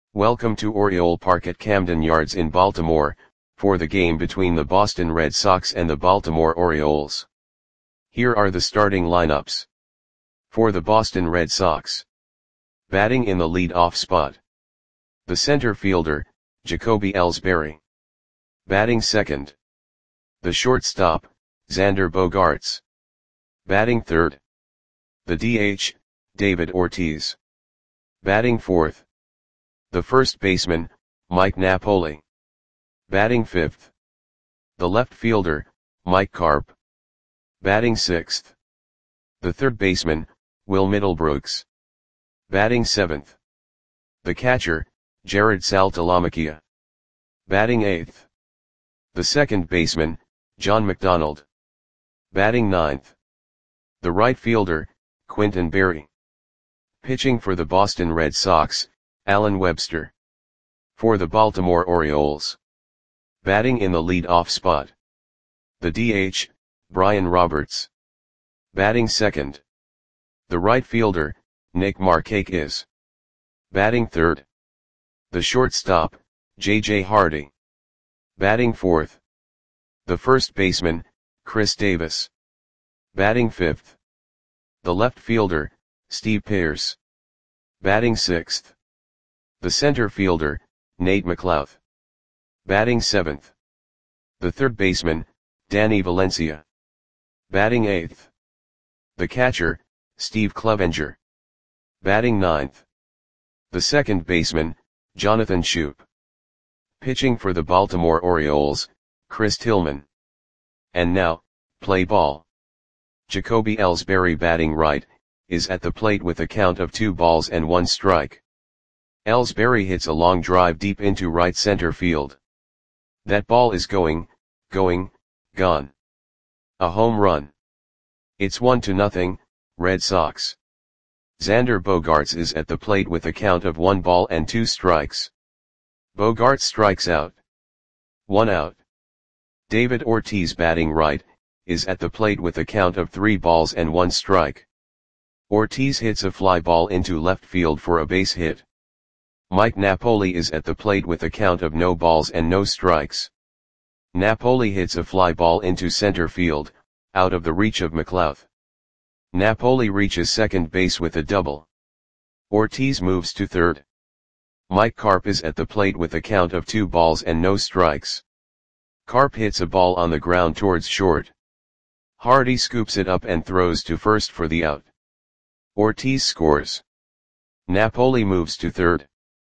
Welcome to Oriole Park at Camden Yards in Baltimore, for the game between the Boston Red Sox and the Baltimore Orioles. Here are the starting lineups. For the Boston Red Sox. Batting in the lead-off spot. The center fielder, Jacoby Ellsbury. Batting second. The shortstop, Xander Bogaerts. Batting third. The DH, David Ortiz. Batting fourth. The first baseman, Mike Napoli. Batting fifth. The left fielder, Mike Carp. Batting sixth. The third baseman, Will Middlebrooks. Batting seventh. The catcher, Jared Saltalamacchia. Batting eighth. The second baseman, John McDonald. Batting ninth. The right fielder, Quintin Berry. Pitching for the Boston Red Sox, Allen Webster. For the Baltimore Orioles. Batting in the lead-off spot. The DH, Brian Roberts. Batting second. The right fielder, Nick Markakis. Batting third. The shortstop, J.J. Hardy. Batting fourth. The first baseman, Chris Davis. Batting fifth. The left fielder, Steve Pearce. Batting sixth. The center fielder, Nate McLouth. Batting seventh. The third baseman, Danny Valencia. Batting eighth. The catcher, Steve Clevenger. Batting ninth. The second baseman, Jonathan Schoop. Pitching for the Baltimore Orioles, Chris Tillman. And now, play ball. Jacoby Ellsbury batting right, is at the plate with a count of 2 balls and 1 strike. Ellsbury hits a long drive deep into right center field. That ball is gone. A home run. It's 1-0, Red Sox. Xander Bogaerts is at the plate with a count of 1 ball and 2 strikes. Bogaerts strikes out. 1 out. David Ortiz batting right, is at the plate with a count of 3 balls and 1 strike. Ortiz hits a fly ball into left field for a base hit. Mike Napoli is at the plate with a count of no balls and no strikes. Napoli hits a fly ball into center field, out of the reach of McLouth. Napoli reaches second base with a double. Ortiz moves to third. Mike Carp is at the plate with a count of 2 balls and no strikes. Carp hits a ball on the ground towards short. Hardy scoops it up and throws to first for the out. Ortiz scores. Napoli moves to third.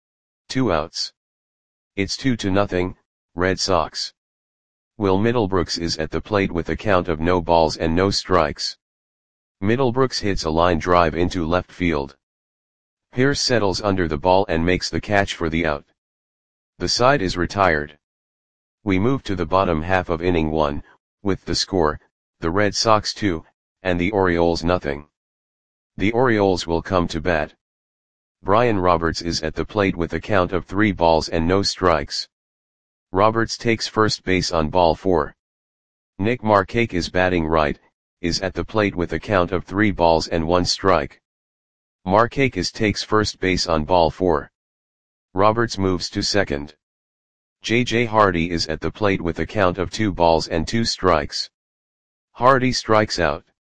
2 outs. It's 2-0, Red Sox. Will Middlebrooks is at the plate with a count of no balls and no strikes. Middlebrooks hits a line drive into left field. Pearce settles under the ball and makes the catch for the out. The side is retired. We move to the bottom half of inning 1, with the score, the Red Sox 2, and the Orioles 0. The Orioles will come to bat. Brian Roberts is at the plate with a count of 3 balls and no strikes. Roberts takes first base on ball 4. Nick Markakis batting right, is at the plate with a count of 3 balls and 1 strike. Markakis takes first base on ball 4. Roberts moves to second. J.J. Hardy is at the plate with a count of 2 balls and 2 strikes. Hardy strikes out.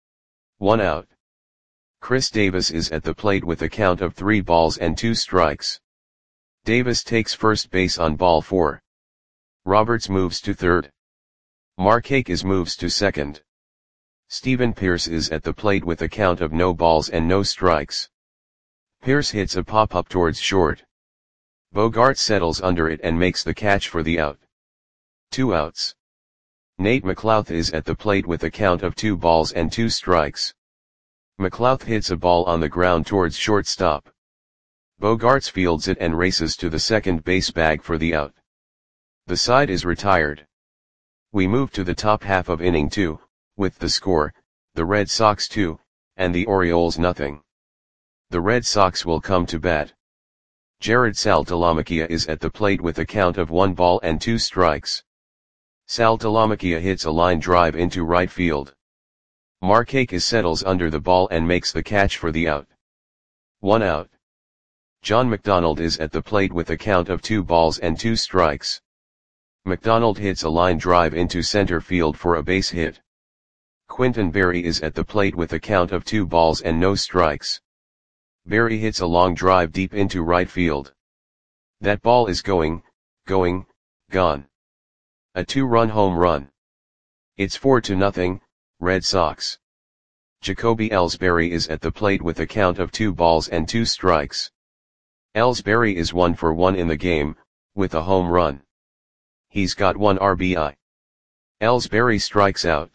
1 out. Chris Davis is at the plate with a count of 3 balls and 2 strikes. Davis takes first base on ball 4. Roberts moves to third. Markakis moves to second. Stephen Pearce is at the plate with a count of no balls and no strikes. Pearce hits a pop-up towards short. Bogaerts settles under it and makes the catch for the out. 2 outs. Nate McLouth is at the plate with a count of 2 balls and 2 strikes. McLouth hits a ball on the ground towards shortstop. Bogaerts fields it and races to the second base bag for the out. The side is retired. We move to the top half of inning 2, with the score, the Red Sox 2, and the Orioles 0. The Red Sox will come to bat. Jared Saltalamacchia is at the plate with a count of 1 ball and 2 strikes. Saltalamacchia hits a line drive into right field. Markakis settles under the ball and makes the catch for the out. 1 out. John McDonald is at the plate with a count of 2 balls and 2 strikes. McDonald hits a line drive into center field for a base hit. Quinton Berry is at the plate with a count of 2 balls and no strikes. Berry hits a long drive deep into right field. That ball is gone. A 2-run home run. It's 4-0, Red Sox. Jacoby Ellsbury is at the plate with a count of 2 balls and 2 strikes. Ellsbury is 1 for 1 in the game, with a home run. He's got 1 RBI. Ellsbury strikes out.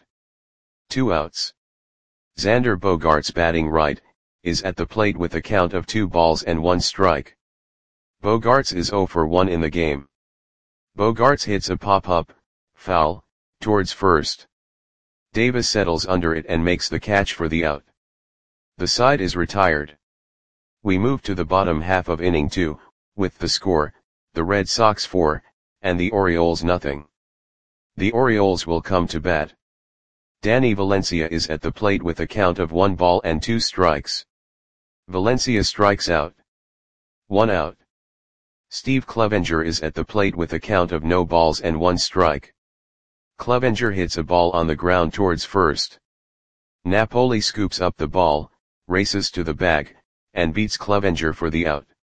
2 outs. Xander Bogaerts, batting right, is at the plate with a count of 2 balls and 1 strike. Bogaerts is 0 for 1 in the game. Bogaerts hits a pop-up, foul, towards first. Davis settles under it and makes the catch for the out. The side is retired. We move to the bottom half of inning 2, with the score, the Red Sox 4, and the Orioles 0. The Orioles will come to bat. Danny Valencia is at the plate with a count of 1 ball and 2 strikes. Valencia strikes out. 1 out. Steve Clevenger is at the plate with a count of no balls and 1 strike. Clevenger hits a ball on the ground towards first. Napoli scoops up the ball, races to the bag, and beats Clevenger for the out.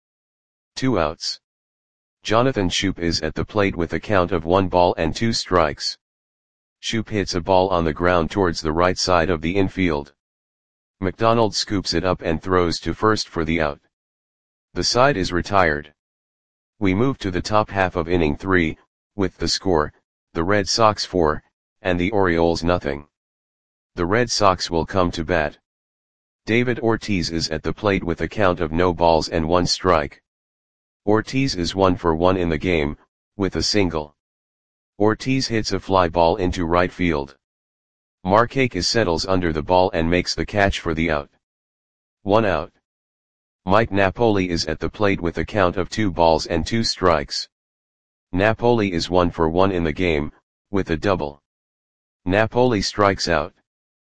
2 outs. Jonathan Schoop is at the plate with a count of 1 ball and 2 strikes. Schoop hits a ball on the ground towards the right side of the infield. McDonald scoops it up and throws to first for the out. The side is retired. We move to the top half of inning 3, with the score, the Red Sox 4, and the Orioles 0. The Red Sox will come to bat. David Ortiz is at the plate with a count of no balls and 1 strike. Ortiz is 1 for 1 in the game, with a single. Ortiz hits a fly ball into right field. Markakis settles under the ball and makes the catch for the out. 1 out. Mike Napoli is at the plate with a count of 2 balls and 2 strikes. Napoli is 1 for 1 in the game, with a double. Napoli strikes out.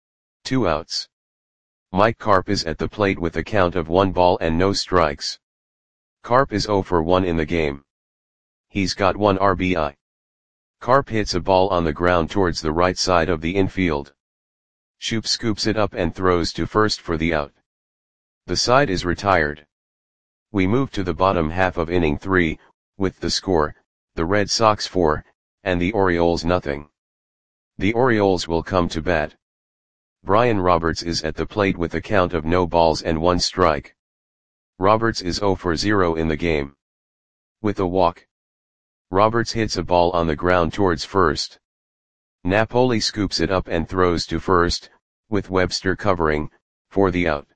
2 outs. Mike Carp is at the plate with a count of 1 ball and no strikes. Carp is 0 for 1 in the game. He's got 1 RBI. Carp hits a ball on the ground towards the right side of the infield. Schoop scoops it up and throws to first for the out. The side is retired. We move to the bottom half of inning 3, with the score, the Red Sox 4, and the Orioles 0. The Orioles will come to bat. Brian Roberts is at the plate with a count of no balls and 1 strike. Roberts is 0 for 0 in the game. With a walk. Roberts hits a ball on the ground towards first. Napoli scoops it up and throws to first, with Webster covering, for the out.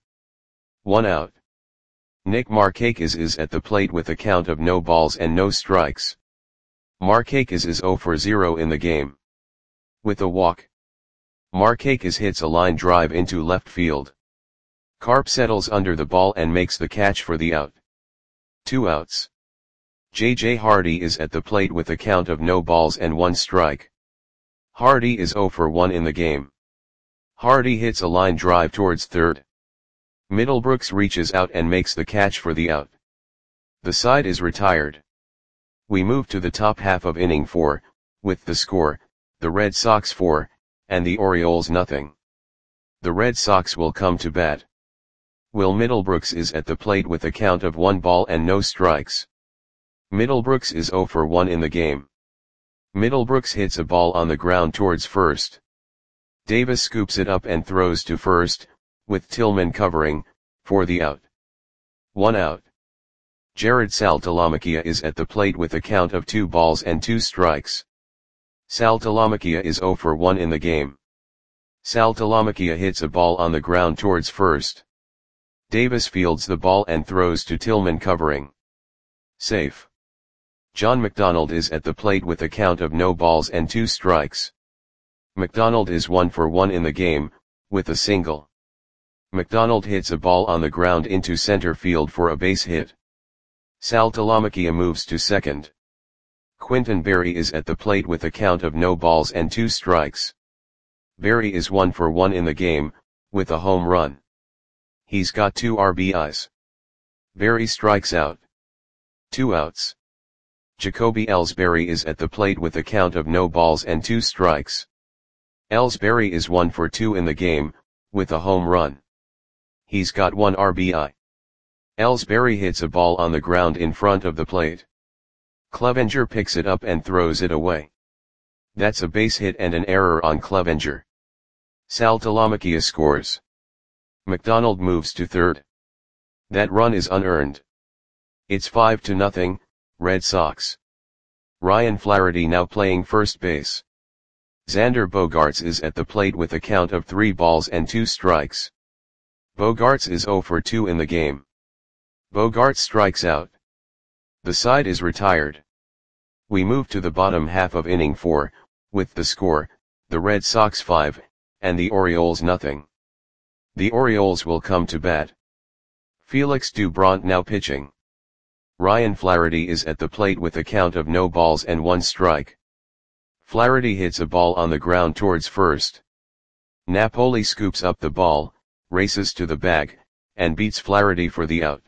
1 out. Nick Markakis is at the plate with a count of no balls and no strikes. Markakis is 0 for 0 in the game. With a walk. Markakis hits a line drive into left field. Carp settles under the ball and makes the catch for the out. 2 outs. J.J. Hardy is at the plate with a count of no balls and 1 strike. Hardy is 0 for 1 in the game. Hardy hits a line drive towards third. Middlebrooks reaches out and makes the catch for the out. The side is retired. We move to the top half of inning 4, with the score, the Red Sox 4, and the Orioles 0. The Red Sox will come to bat. Will Middlebrooks is at the plate with a count of 1 ball and no strikes. Middlebrooks is 0 for 1 in the game. Middlebrooks hits a ball on the ground towards first. Davis scoops it up and throws to first, with Tillman covering, for the out. 1 out. Jared Saltalamacchia is at the plate with a count of 2 balls and 2 strikes. Saltalamacchia is 0 for 1 in the game. Saltalamacchia hits a ball on the ground towards first. Davis fields the ball and throws to Tillman covering. Safe. John McDonald is at the plate with a count of no balls and 2 strikes. McDonald is 1 for 1 in the game, with a single. McDonald hits a ball on the ground into center field for a base hit. Saltalamacchia moves to second. Quinton Berry is at the plate with a count of no balls and 2 strikes. Berry is 1 for 1 in the game, with a home run. He's got 2 RBIs. Berry strikes out. 2 outs. Jacoby Ellsbury is at the plate with a count of no balls and 2 strikes. Ellsbury is 1 for 2 in the game, with a home run. He's got 1 RBI. Ellsbury hits a ball on the ground in front of the plate. Clevenger picks it up and throws it away. That's a base hit and an error on Clevenger. Sal Talamacchia scores. McDonald moves to third. That run is unearned. It's 5-0, Red Sox. Ryan Flaherty now playing first base. Xander Bogaerts is at the plate with a count of 3 balls and 2 strikes. Bogaerts is 0 for 2 in the game. Bogaerts strikes out. The side is retired. We move to the bottom half of inning 4, with the score, the Red Sox 5, and the Orioles 0. The Orioles will come to bat. Felix Doubront now pitching. Ryan Flaherty is at the plate with a count of no balls and 1 strike. Flaherty hits a ball on the ground towards first. Napoli scoops up the ball, races to the bag, and beats Flaherty for the out.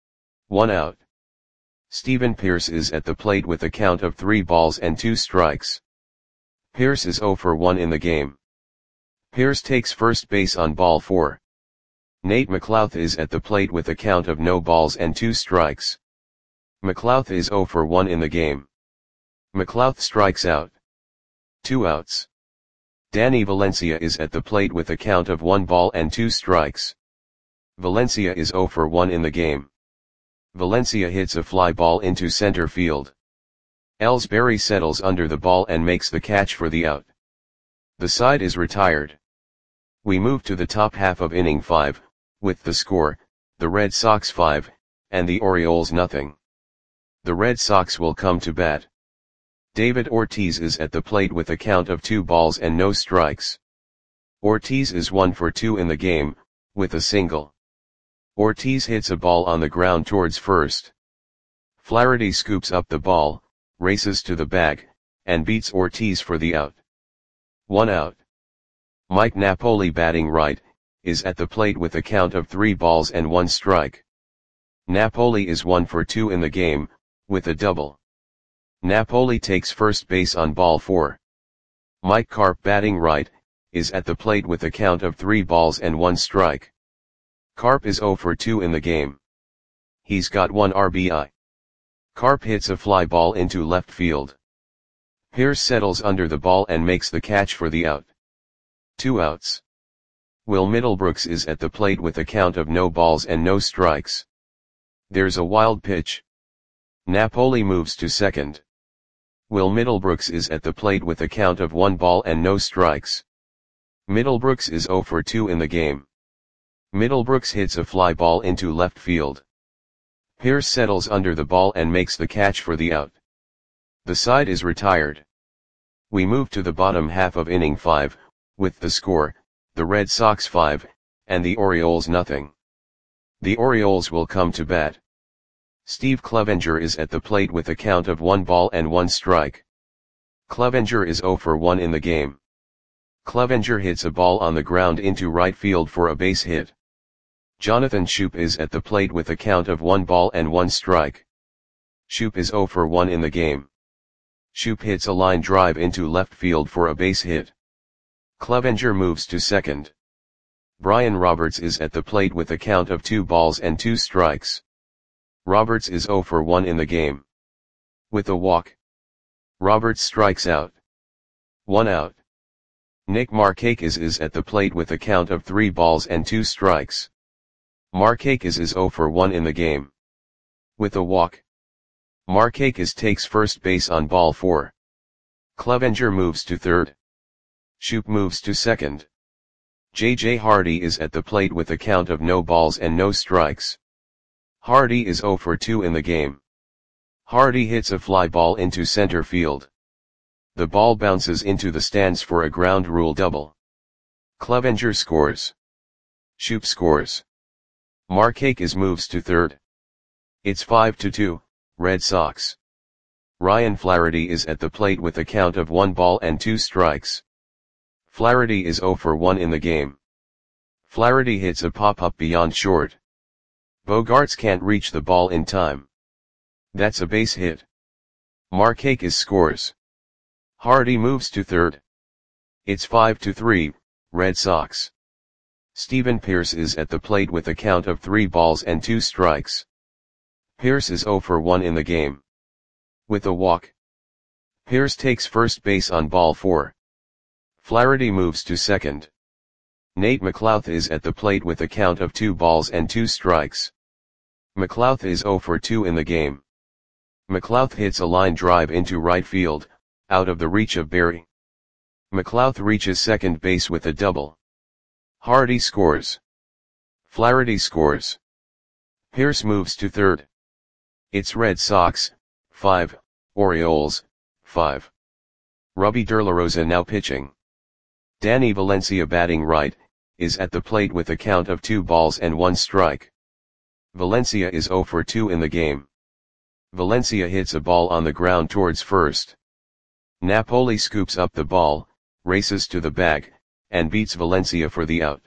1 out. Steven Pearce is at the plate with a count of 3 balls and 2 strikes. Pearce is 0 for 1 in the game. Pearce takes first base on ball 4. Nate McLouth is at the plate with a count of no balls and 2 strikes. McLouth is 0 for 1 in the game. McLouth strikes out. 2 outs. Danny Valencia is at the plate with a count of 1 ball and 2 strikes. Valencia is 0 for 1 in the game. Valencia hits a fly ball into center field. Ellsbury settles under the ball and makes the catch for the out. The side is retired. We move to the top half of inning 5, with the score, the Red Sox 5, and the Orioles 0. The Red Sox will come to bat. David Ortiz is at the plate with a count of 2 balls and no strikes. Ortiz is 1 for 2 in the game, with a single. Ortiz hits a ball on the ground towards first. Flaherty scoops up the ball, races to the bag, and beats Ortiz for the out. 1 out. Mike Napoli batting right, is at the plate with a count of 3 balls and 1 strike. Napoli is 1 for 2 in the game, with a double. Napoli takes first base on ball 4. Mike Carp batting right, is at the plate with a count of 3 balls and 1 strike. Carp is 0 for 2 in the game. He's got 1 RBI. Carp hits a fly ball into left field. Pearce settles under the ball and makes the catch for the out. 2 outs. Will Middlebrooks is at the plate with a count of no balls and no strikes. There's a wild pitch. Napoli moves to second. Will Middlebrooks is at the plate with a count of 1 ball and no strikes. Middlebrooks is 0 for 2 in the game. Middlebrooks hits a fly ball into left field. Pearce settles under the ball and makes the catch for the out. The side is retired. We move to the bottom half of inning 5, with the score, the Red Sox 5, and the Orioles 0. The Orioles will come to bat. Steve Clevenger is at the plate with a count of 1 ball and 1 strike. Clevenger is 0 for 1 in the game. Clevenger hits a ball on the ground into right field for a base hit. Jonathan Schoop is at the plate with a count of 1 ball and 1 strike. Schoop is 0 for 1 in the game. Schoop hits a line drive into left field for a base hit. Clevenger moves to second. Brian Roberts is at the plate with a count of 2 balls and 2 strikes. Roberts is 0 for 1 in the game. With a walk, Roberts strikes out. 1 out. Nick Markakis is at the plate with a count of 3 balls and 2 strikes. Markakis is 0 for 1 in the game. With a walk, Markakis takes first base on ball 4. Clevenger moves to third. Schoop moves to second. J.J. Hardy is at the plate with a count of no balls and no strikes. Hardy is 0 for 2 in the game. Hardy hits a fly ball into center field. The ball bounces into the stands for a ground rule double. Clevenger scores. Schoop scores. Markakis moves to third. It's 5-2, Red Sox. Ryan Flaherty is at the plate with a count of 1 ball and 2 strikes. Flaherty is 0 for 1 in the game. Flaherty hits a pop-up beyond short. Bogaerts can't reach the ball in time. That's a base hit. Markakis scores. Hardy moves to third. It's 5-3, Red Sox. Stephen Pearce is at the plate with a count of 3 balls and 2 strikes. Pearce is 0 for 1 in the game. With a walk. Pearce takes first base on ball 4. Flaherty moves to second. Nate McLouth is at the plate with a count of 2 balls and 2 strikes. McLouth is 0 for 2 in the game. McLouth hits a line drive into right field, out of the reach of Berry. McLouth reaches second base with a double. Hardy scores. Flaherty scores. Pearce moves to third. It's Red Sox, 5, Orioles, 5. Robbie De La Rosa now pitching. Danny Valencia batting right, is at the plate with a count of 2 balls and 1 strike. Valencia is 0 for 2 in the game. Valencia hits a ball on the ground towards first. Napoli scoops up the ball, races to the bag, and beats Valencia for the out.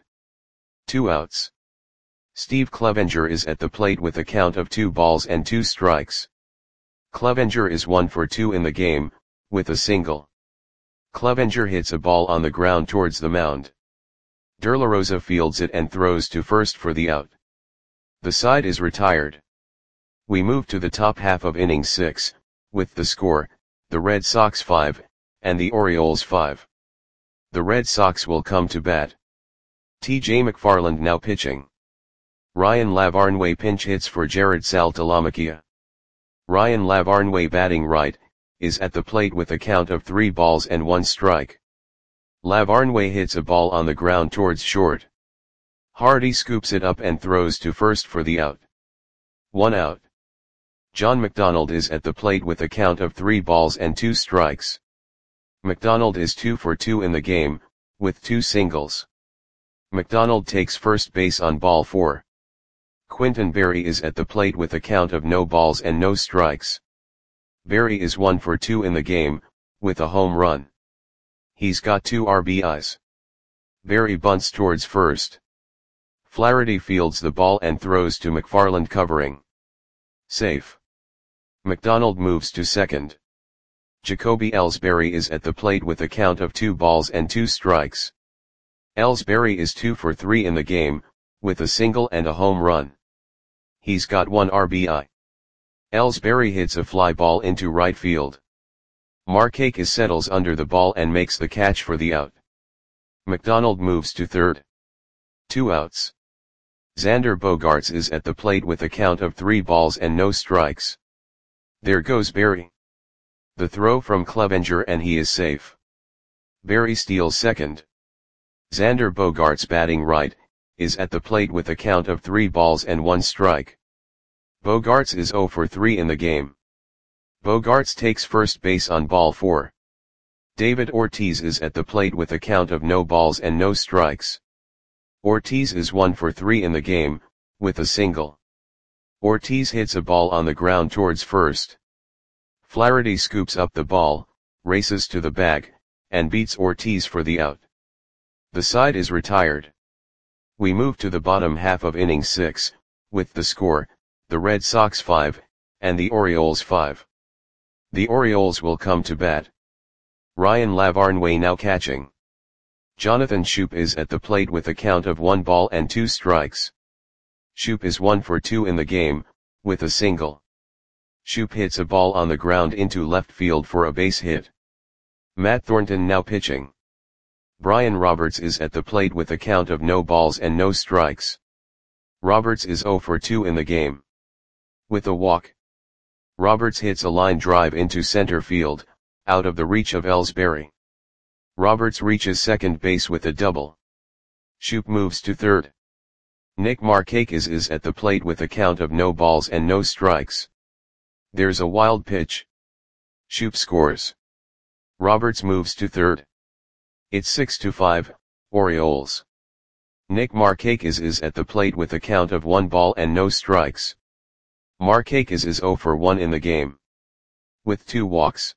2 outs. Steve Clevenger is at the plate with a count of 2 balls and 2 strikes. Clevenger is 1 for 2 in the game, with a single. Clevenger hits a ball on the ground towards the mound. De La Rosa fields it and throws to first for the out. The side is retired. We move to the top half of inning 6, with the score, the Red Sox 5, and the Orioles 5. The Red Sox will come to bat. T.J. McFarland now pitching. Ryan Lavarnway pinch hits for Jared Saltalamacchia. Ryan Lavarnway batting right, is at the plate with a count of 3 balls and 1 strike. Lavarnway hits a ball on the ground towards short. Hardy scoops it up and throws to first for the out. 1 out. John McDonald is at the plate with a count of 3 balls and 2 strikes. McDonald is 2 for 2 in the game, with 2 singles. McDonald takes first base on ball 4. Quintin Berry is at the plate with a count of no balls and no strikes. Berry is 1 for 2 in the game, with a home run. He's got 2 RBIs. Berry bunts towards first. Flaherty fields the ball and throws to McFarland covering. Safe. McDonald moves to second. Jacoby Ellsbury is at the plate with a count of 2 balls and 2 strikes. Ellsbury is 2 for 3 in the game, with a single and a home run. He's got 1 RBI. Ellsbury hits a fly ball into right field. Markakis settles under the ball and makes the catch for the out. McDonald moves to third. 2 outs. Xander Bogaerts is at the plate with a count of 3 balls and no strikes. There goes Berry. The throw from Clevenger and he is safe. Berry steals second. Xander Bogaerts batting right, is at the plate with a count of 3 balls and 1 strike. Bogaerts is 0 for 3 in the game. Bogaerts takes first base on ball 4. David Ortiz is at the plate with a count of no balls and no strikes. Ortiz is 1 for 3 in the game, with a single. Ortiz hits a ball on the ground towards first. Flaherty scoops up the ball, races to the bag, and beats Ortiz for the out. The side is retired. We move to the bottom half of inning 6, with the score, the Red Sox 5, and the Orioles 5. The Orioles will come to bat. Ryan Lavarnway now catching. Jonathan Schoop is at the plate with a count of 1 ball and 2 strikes. Schoop is 1 for 2 in the game, with a single. Schoop hits a ball on the ground into left field for a base hit. Matt Thornton now pitching. Brian Roberts is at the plate with a count of no balls and no strikes. Roberts is 0 for 2 in the game. With a walk. Roberts hits a line drive into center field, out of the reach of Ellsbury. Roberts reaches second base with a double. Schoop moves to third. Nick Markakis is at the plate with a count of no balls and no strikes. There's a wild pitch. Schoop scores. Roberts moves to third. It's 6-5, Orioles. Nick Markakis is at the plate with a count of 1 ball and no strikes. Markakis is 0 for 1 in the game. With 2 walks.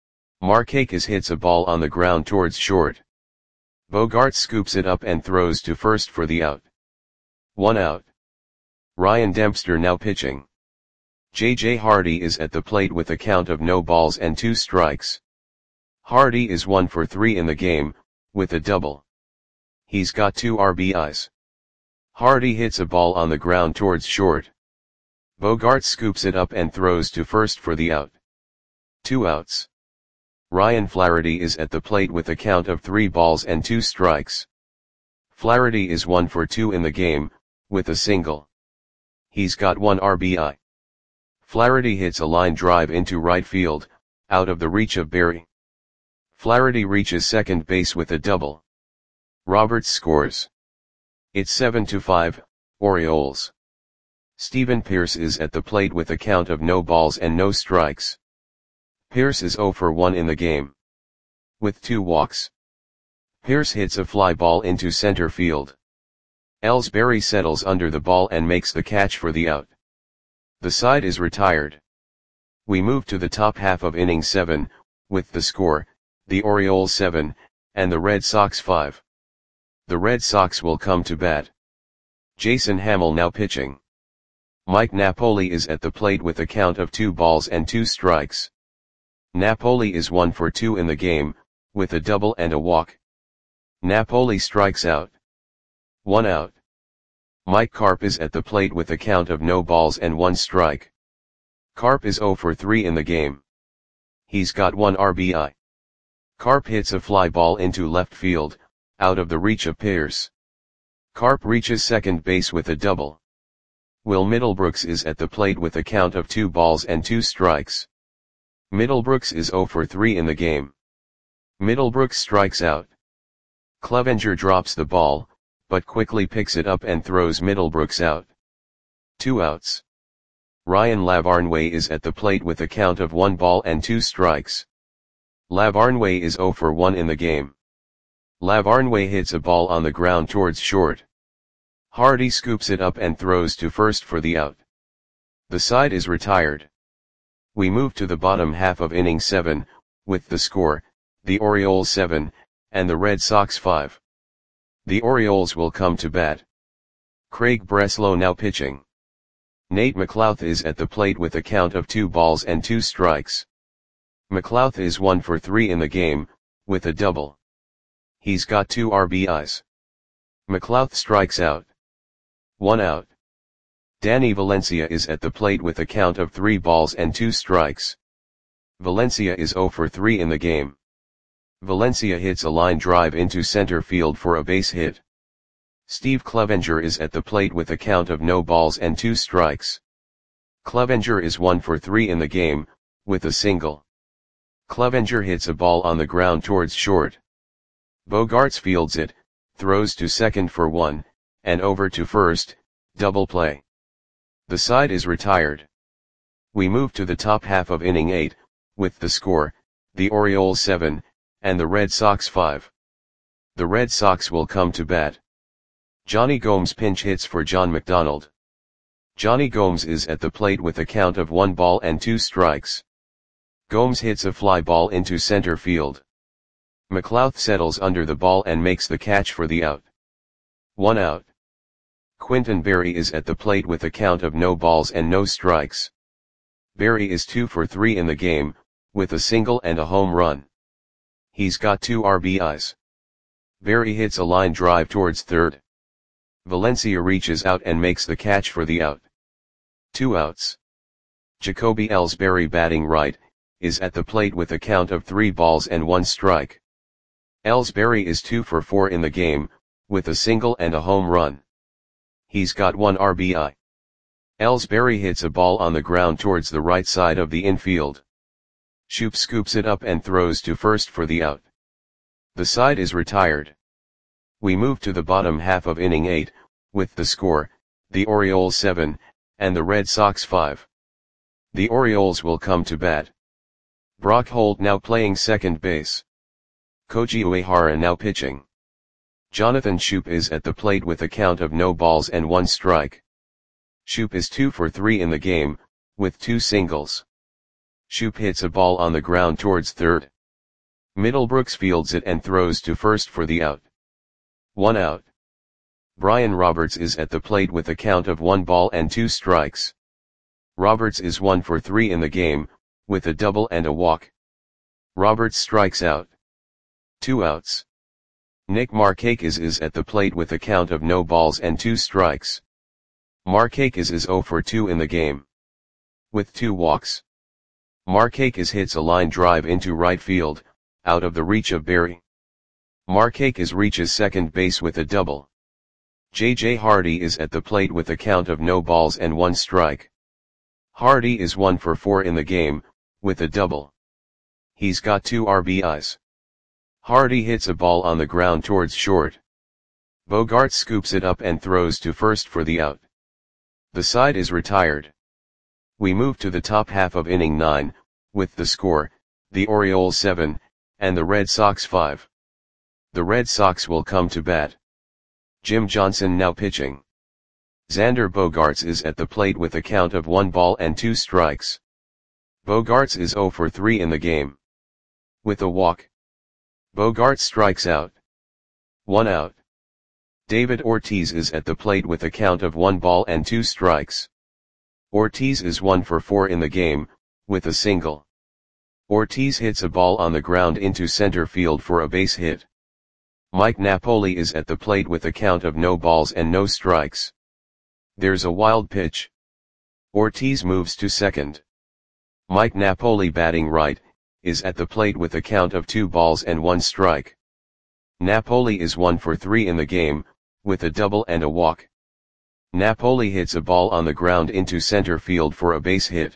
Markakis hits a ball on the ground towards short. Bogaerts scoops it up and throws to first for the out. 1 out. Ryan Dempster now pitching. J.J. Hardy is at the plate with a count of no balls and 2 strikes. Hardy is 1 for 3 in the game, with a double. He's got 2 RBIs. Hardy hits a ball on the ground towards short. Bogaerts scoops it up and throws to first for the out. 2 outs. Ryan Flaherty is at the plate with a count of 3 balls and 2 strikes. Flaherty is 1 for 2 in the game, with a single. He's got 1 RBI. Flaherty hits a line drive into right field, out of the reach of Berry. Flaherty reaches second base with a double. Roberts scores. It's 7-5, Orioles. Steven Pearce is at the plate with a count of no balls and no strikes. Pearce is 0 for 1 in the game, with 2 walks. Pearce hits a fly ball into center field. Ellsbury settles under the ball and makes the catch for the out. The side is retired. We move to the top half of inning 7, with the score, the Orioles 7, and the Red Sox 5. The Red Sox will come to bat. Jason Hammel now pitching. Mike Napoli is at the plate with a count of 2 balls and 2 strikes. Napoli is 1 for 2 in the game, with a double and a walk. Napoli strikes out. 1 out. Mike Carp is at the plate with a count of no balls and 1 strike. Carp is 0 for 3 in the game. He's got 1 RBI. Carp hits a fly ball into left field, out of the reach of Pearce. Carp reaches second base with a double. Will Middlebrooks is at the plate with a count of 2 balls and 2 strikes. Middlebrooks is 0 for 3 in the game. Middlebrooks strikes out. Clevenger drops the ball, but quickly picks it up and throws Middlebrooks out. 2 outs. Ryan Lavarnway is at the plate with a count of 1 ball and 2 strikes. Lavarnway is 0 for 1 in the game. Lavarnway hits a ball on the ground towards short. Hardy scoops it up and throws to first for the out. The side is retired. We move to the bottom half of inning 7, with the score, the Orioles 7, and the Red Sox 5. The Orioles will come to bat. Craig Breslow now pitching. Nate McLouth is at the plate with a count of 2 balls and 2 strikes. McLouth is 1 for 3 in the game, with a double. He's got 2 RBIs. McLouth strikes out. 1 out. Danny Valencia is at the plate with a count of 3 balls and 2 strikes. Valencia is 0 for 3 in the game. Valencia hits a line drive into center field for a base hit. Steve Clevenger is at the plate with a count of no balls and 2 strikes. Clevenger is 1 for 3 in the game, with a single. Clevenger hits a ball on the ground towards short. Bogaerts fields it, throws to second for 1, and over to first, double play. The side is retired. We move to the top half of inning 8, with the score, the Orioles 7, and the Red Sox 5. The Red Sox will come to bat. Johnny Gomes pinch hits for John McDonald. Johnny Gomes is at the plate with a count of 1 ball and 2 strikes. Gomes hits a fly ball into center field. McLouth settles under the ball and makes the catch for the out. 1 out. Quintin Berry is at the plate with a count of no balls and no strikes. Berry is 2 for 3 in the game, with a single and a home run. He's got 2 RBIs. Berry hits a line drive towards third. Valencia reaches out and makes the catch for the out. 2 outs. Jacoby Ellsbury batting right, is at the plate with a count of 3 balls and 1 strike. Ellsbury is 2 for 4 in the game, with a single and a home run. He's got 1 RBI. Ellsbury hits a ball on the ground towards the right side of the infield. Shoop scoops it up and throws to first for the out. The side is retired. We move to the bottom half of inning 8, with the score, the Orioles 7, and the Red Sox 5. The Orioles will come to bat. Brock Holt now playing second base. Koji Uehara now pitching. Jonathan Schoop is at the plate with a count of no balls and 1 strike. Schoop is 2 for 3 in the game, with 2 singles. Schoop hits a ball on the ground towards third. Middlebrooks fields it and throws to first for the out. 1 out. Brian Roberts is at the plate with a count of 1 ball and 2 strikes. Roberts is 1 for 3 in the game, with a double and a walk. Roberts strikes out. 2 outs. Nick Markakis is at the plate with a count of no balls and 2 strikes. Markakis is 0 for 2 in the game, with 2 walks. Markakis hits a line drive into right field, out of the reach of Barry. Markakis reaches second base with a double. J.J. Hardy is at the plate with a count of no balls and 1 strike. Hardy is 1 for 4 in the game, with a double. He's got 2 RBIs. Hardy hits a ball on the ground towards short. Bogaerts scoops it up and throws to first for the out. The side is retired. We move to the top half of inning 9, with the score, the Orioles 7, and the Red Sox 5. The Red Sox will come to bat. Jim Johnson now pitching. Xander Bogaerts is at the plate with a count of 1 ball and 2 strikes. Bogaerts is 0 for 3 in the game, with a walk. Bogaerts strikes out. 1 out. David Ortiz is at the plate with a count of 1 ball and 2 strikes. Ortiz is 1 for 4 in the game, with a single. Ortiz hits a ball on the ground into center field for a base hit. Mike Napoli is at the plate with a count of no balls and no strikes. There's a wild pitch. Ortiz moves to second. Mike Napoli, batting right, is at the plate with a count of 2 balls and 1 strike. Napoli is 1 for 3 in the game, with a double and a walk. Napoli hits a ball on the ground into center field for a base hit.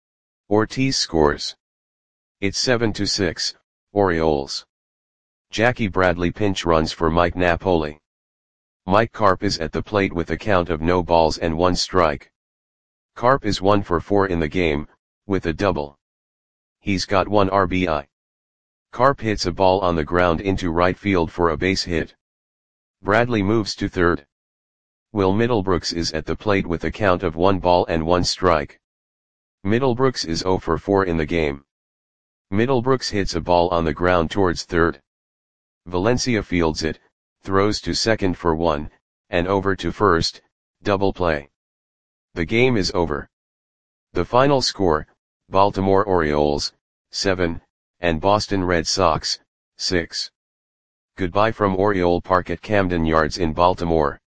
Ortiz scores. It's 7-6, Orioles. Jackie Bradley pinch runs for Mike Napoli. Mike Carp is at the plate with a count of no balls and 1 strike. Carp is 1 for 4 in the game, with a double. He's got 1 RBI. Carp hits a ball on the ground into right field for a base hit. Bradley moves to third. Will Middlebrooks is at the plate with a count of 1 ball and 1 strike. Middlebrooks is 0 for 4 in the game. Middlebrooks hits a ball on the ground towards third. Valencia fields it, throws to second for 1, and over to first, double play. The game is over. The final score, Baltimore Orioles, 7, and Boston Red Sox, 6. Goodbye from Oriole Park at Camden Yards in Baltimore.